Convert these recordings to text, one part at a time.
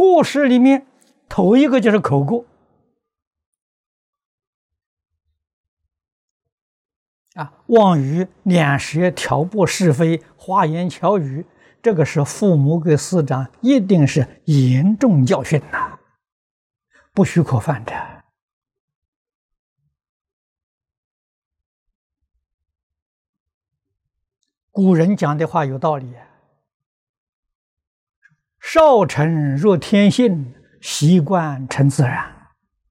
过失里面，头一个就是口过妄语、两舌、挑拨是非、花言巧语，这个是父母给师长一定是严重教训呐，不许可犯的。古人讲的话有道理，少成若天性，习惯成自然。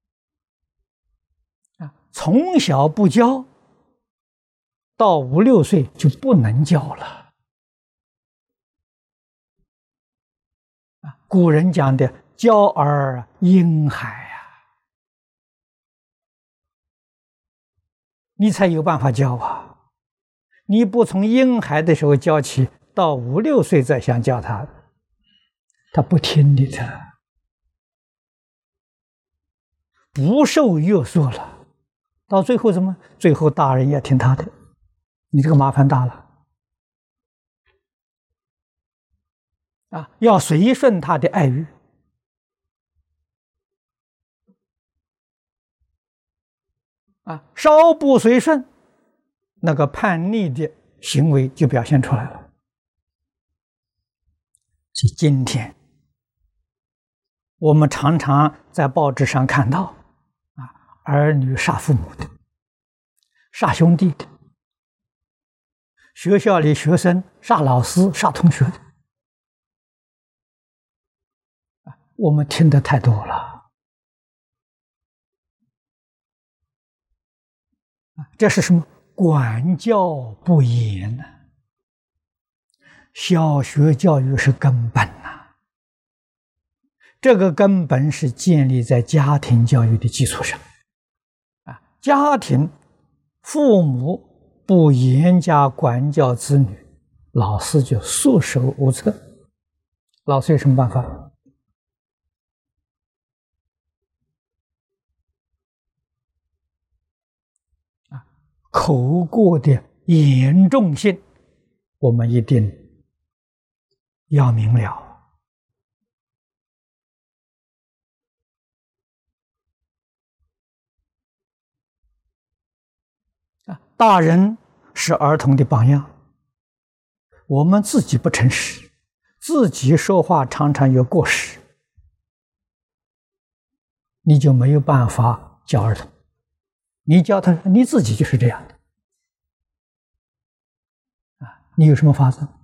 从小不教，到5、6岁就不能教了。古人讲的教儿婴孩你才有办法教啊。你不从婴孩的时候教起，到5、6岁再想教他，他不听你的，不受约束了，到最后什么？最后大人也听他的，你这个麻烦大了要随顺他的爱欲稍不随顺，那个叛逆的行为就表现出来了。所以今天我们常常在报纸上看到儿女杀父母的，杀兄弟的，学校里学生杀老师、杀同学的，我们听得太多了。这是什么？管教不严呢？小学教育是根本呐，这个根本是建立在家庭教育的基础上家庭父母不严加管教子女，老师就束手无策。老师有什么办法？口过的严重性，我们一定要明了。大人是儿童的榜样，我们自己不诚实，自己说话常常有过失，你就没有办法教儿童。你教他，你自己就是这样的你有什么法子？